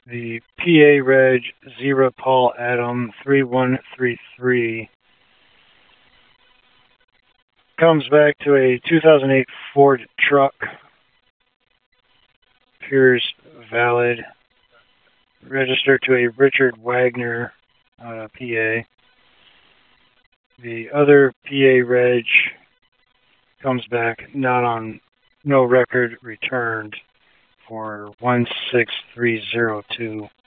The PA Reg 0 Paul Adam 3133 comes back to a 2008 Ford truck. Appears valid. Registered to a Richard Wagner, PA. The other PA Reg comes back no record returned for 16302.